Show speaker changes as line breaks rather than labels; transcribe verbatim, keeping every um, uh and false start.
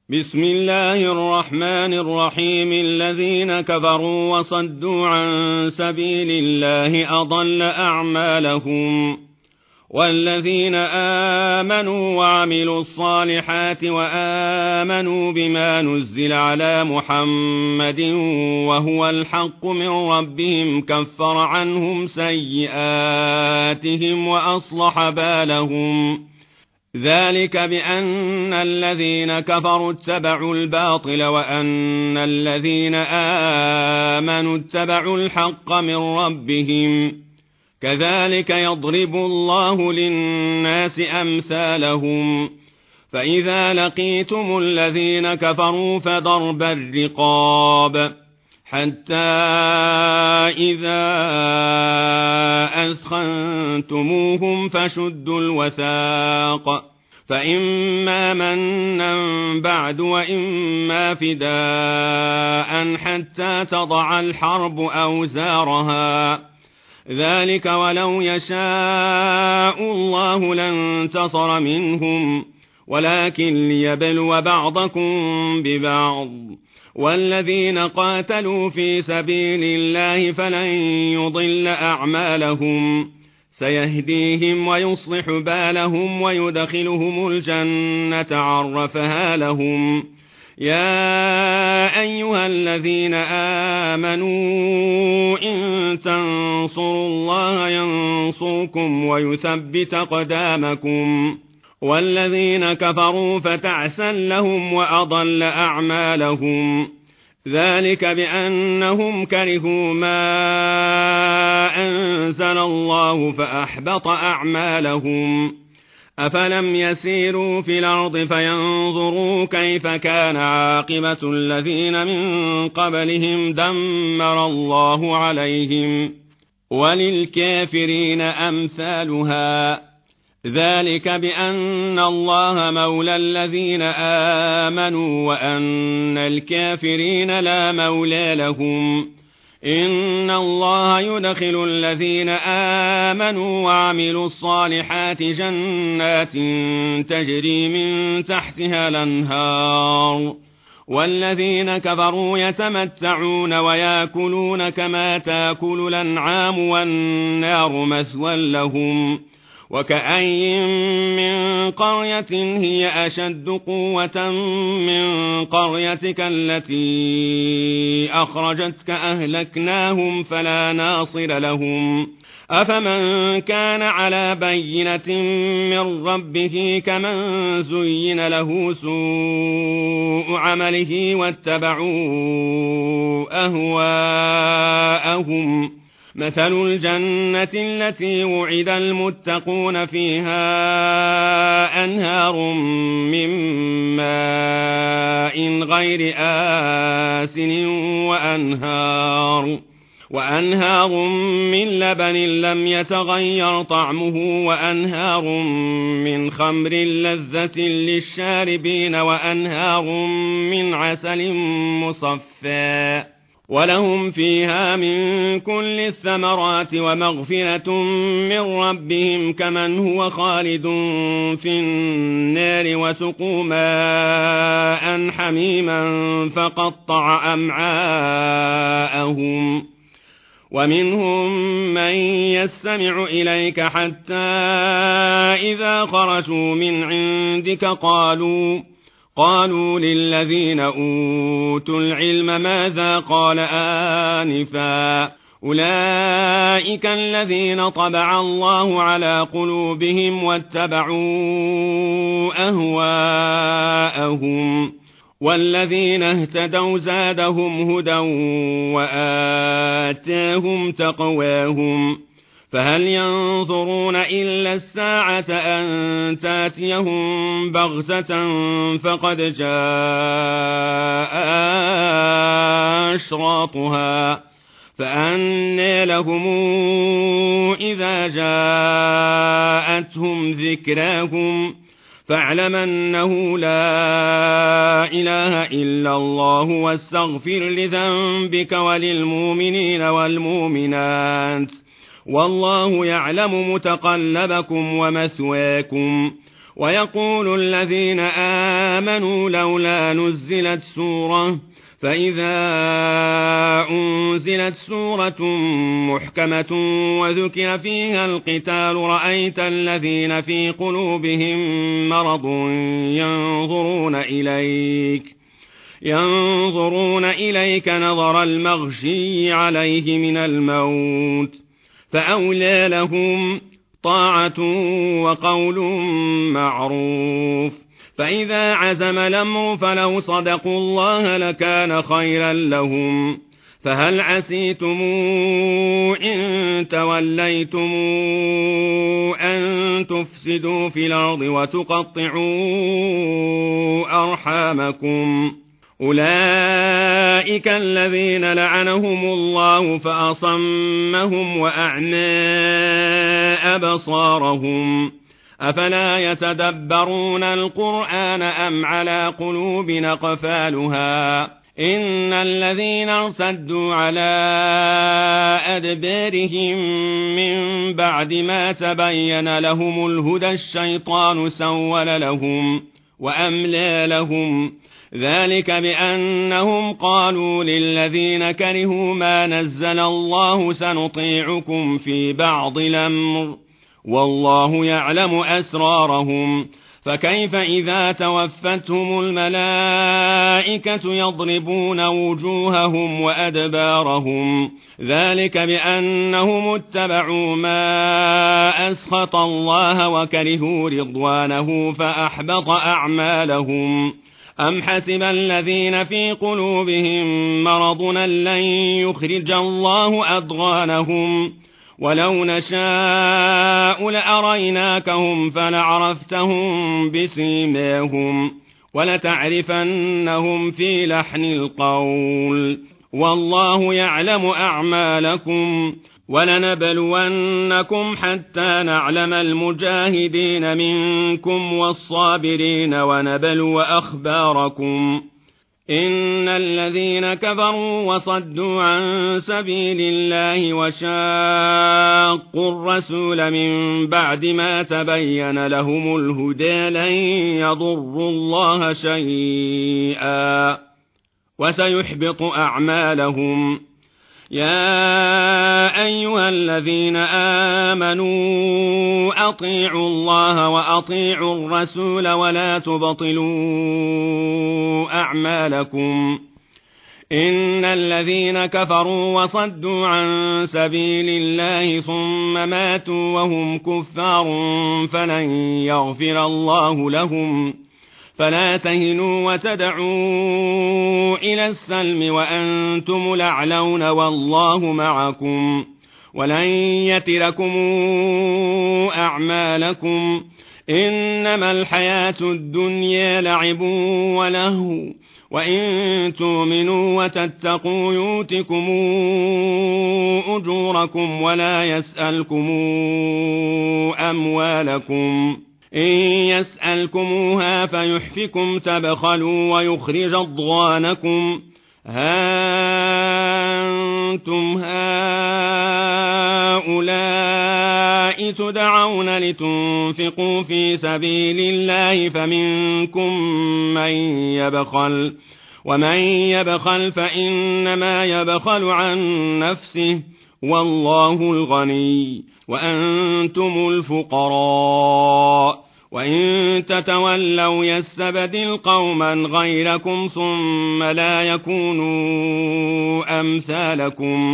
بسم الله الرحمن الرحيم. الذين كفروا وصدوا عن سبيل الله أضل أعمالهم، والذين آمنوا وعملوا الصالحات وآمنوا بما نزل على محمد وهو الحق من ربهم كفر عنهم سيئاتهم وأصلح بالهم. ذلك بأن الذين كفروا اتبعوا الباطل وأن الذين آمنوا اتبعوا الحق من ربهم. كذلك يضرب الله للناس أمثالهم. فإذا لقيتم الذين كفروا فضرب الرقاب حتى إذا أثخنتموهم فشدوا الوثاق، فإما منا بعد وإما فداء حتى تضع الحرب أوزارها. ذلك ولو يشاء الله لانتصر منهم، ولكن ليبلو بعضكم ببعض. والذين قاتلوا في سبيل الله فلن يضل أعمالهم، سيهديهم ويصلح بالهم ويدخلهم الجنة عرفها لهم. يا أيها الذين آمنوا إن تنصروا الله ينصركم ويثبت أقدامكم. والذين كفروا فتعسا لهم وأضل أعمالهم. ذلك بأنهم كرهوا ما أنزل الله فأحبط أعمالهم. أفلم يسيروا في الأرض فينظروا كيف كان عاقبة الذين من قبلهم دمر الله عليهم، وللكافرين أمثالها. ذلك بأن الله مولى الذين آمنوا وأن الكافرين لا مولى لهم. إن الله يدخل الذين آمنوا وعملوا الصالحات جنات تجري من تحتها الأنهار، والذين كفروا يتمتعون ويأكلون كما تأكل الأنعام والنار مثوى لهم. وكأين من قرية هي أشد قوة من قريتك التي أخرجتك أهلكناهم فلا ناصر لهم. أفمن كان على بينة من ربه كمن زين له سوء عمله واتبعوا أهواءهم. مثل الجنة التي وعد المتقون فيها أنهار من ماء غير آسن وأنهار وأنهار من لبن لم يتغير طعمه وأنهار من خمر لذة للشاربين وأنهار من عسل مصفى ولهم فيها من كل الثمرات ومغفرة من ربهم كمن هو خالد في النار وسقوا ماء حميما فقطع أمعاءهم. ومنهم من يستمع إليك حتى إذا خرجوا من عندك قالوا قالوا للذين أوتوا العلم ماذا قال آنفا. أولئك الذين طبع الله على قلوبهم واتبعوا أهواءهم. والذين اهتدوا زادهم هدى وآتاهم تقواهم. فهل ينظرون إلا الساعة أن تاتيهم بغتة فقد جاء أشراطها فأنى لهم إذا جاءتهم ذكراهم. فاعلم أنه لا إله إلا الله واستغفر لذنبك وللمؤمنين والمؤمنات والله يعلم متقلبكم ومثواكم ويقول الذين آمنوا لولا نزلت سورة فإذا أنزلت سورة محكمة وذكر فيها القتال رأيت الذين في قلوبهم مرض ينظرون إليك ينظرون إليك نظر المغشي عليه من الموت فأولى لهم طاعة وقول معروف فإذا عزم الأمر فلو صدقوا الله لكان خيرا لهم فهل عسيتم إن توليتم أن تفسدوا في الأرض وتقطعوا أرحامكم أولئك الذين لعنهم الله فأصمهم وأعمى أبصارهم أفلا يتدبرون القرآن أم على قلوب أقفالها إن الذين ارتدوا على أدبارهم من بعد ما تبين لهم الهدى الشيطان سول لهم وأملى لهم ذلك بأنهم قالوا للذين كرهوا ما نزل الله سنطيعكم في بعض الأمر والله يعلم أسرارهم فكيف إذا توفتهم الملائكة يضربون وجوههم وأدبارهم ذلك بأنهم اتبعوا ما أسخط الله وكرهوا رضوانه فأحبط أعمالهم أم حسب الذين في قلوبهم مرض لن يخرج الله أضغانهم ولو نشاء لأريناكهم فلعرفتهم بسيماهم ولتعرفنهم في لحن القول والله يعلم أعمالكم ولنبلونكم حتى نعلم المجاهدين منكم والصابرين ونبلو أخباركم إن الذين كفروا وصدوا عن سبيل الله وشاقوا الرسول من بعد ما تبين لهم الهدى لن يضروا الله شيئا وسيحبط أعمالهم يا أيها الذين آمنوا أطيعوا الله وأطيعوا الرسول ولا تبطلوا أعمالكم إن الذين كفروا وصدوا عن سبيل الله ثم ماتوا وهم كفار فلن يغفر الله لهم فلا تهنوا وتدعوا إلى السلم وأنتم الأعلون والله معكم ولن يتركم أعمالكم إنما الحياة الدنيا لعب ولهو وإن تؤمنوا وتتقوا يؤتكم أجوركم ولا يسألكم أموالكم إن يسألكموها فيحفكم تبخلوا ويخرج أضغانكم ها أنتم هؤلاء تدعون لتنفقوا في سبيل الله فمنكم من يبخل ومن يبخل فإنما يبخل عن نفسه والله الغني وأنتم الفقراء وإن تتولوا يستبدل قوما غيركم ثم لا يكونوا أمثالكم